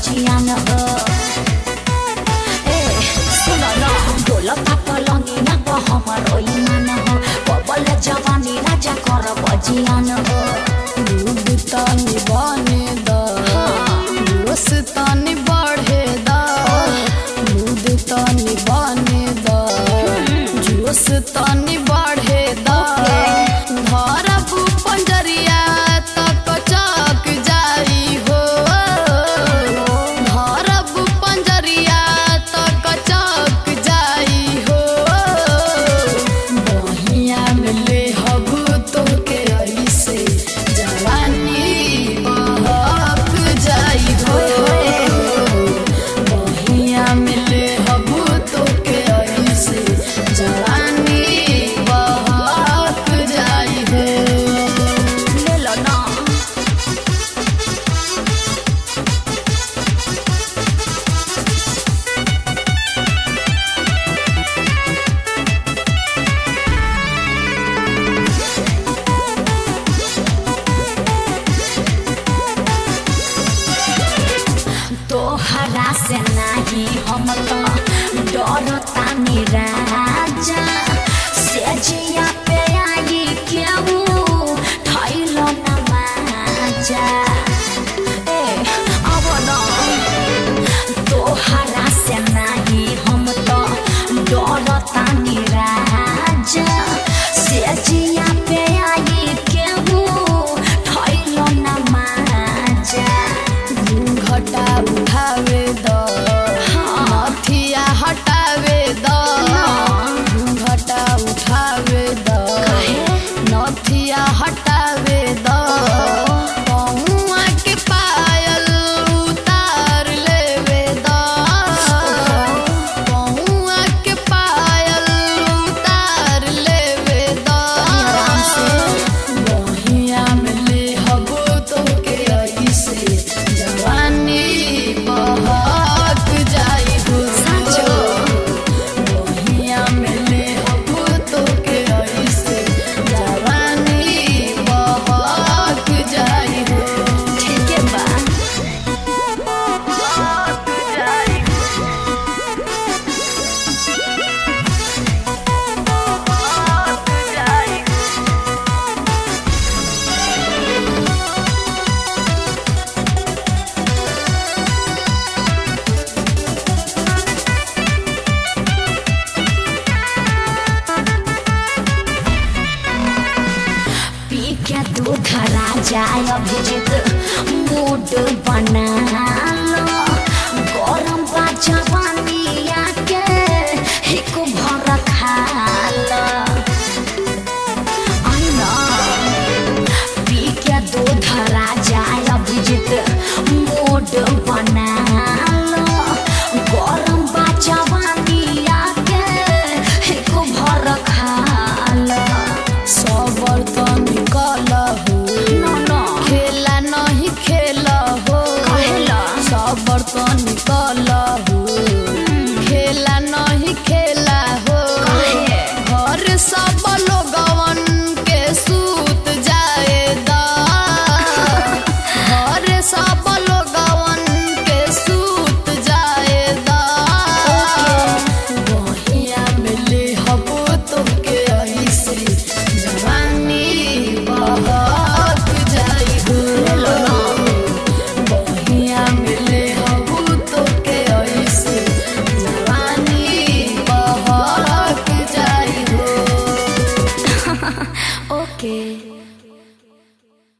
जियान हो ए सुन न बोल पापलंगी ना को हमर ईमान हो बबल जवानी राजा कर बजियान हो दूध तानी बने दा जोश तानी बढ़े दा दूध तानी बने दा जोश तानी बढ़े दा धरब पंजरिया तक चक जाई हो धरब पंजरिया तक चक जाई हो बहिया में ले हब तो के ऐसे जवानी बहक जाई हो बहिया में ले हब तो के ऐसे जवानी बहक जाई हो ले लो ना तोहरा से नहीं हम तो डरतानी राजा से जिया पे आई केहू ठैलो न माजा ए अब न तोहरा से नहीं हम तो डरतानी राजा से जिया पे आई केहू ठैलो न माजा घटा उठावे द नथिया हटावे द घटा उठावे द नथिया हटावे द पहुआ के पायल उतार लेवे द पहुआ के पायल उतार लेवे द बहिया में ले हबो तो के ऐसे जवानी बहक जाई हो साचो बहिया में ले हबो तो के ऐसे जवानी बहक जाई हो ठीक है बा बहक जाई बहक जाई पी के दूध राजा अभिजीत मूड बना